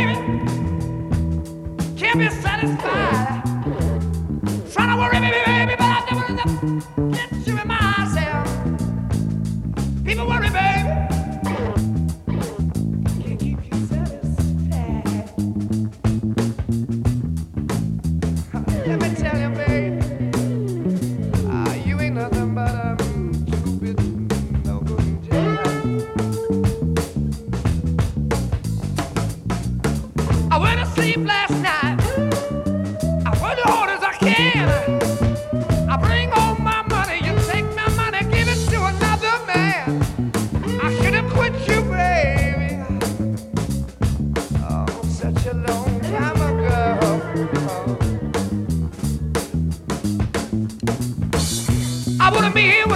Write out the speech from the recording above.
baby. Can't be satisfied. Trying to worry me, baby, but I never get you in myself. People worry, baby. Can't keep you satisfied. Let me tell you, baby, you ain't nothing but a stupid, no good jail. I went to sleep last night. I worked as hard as I can. I bring home my money. You take my money, give it to another man. I should have quit you, baby. Oh, such a long time ago. I wouldn't be here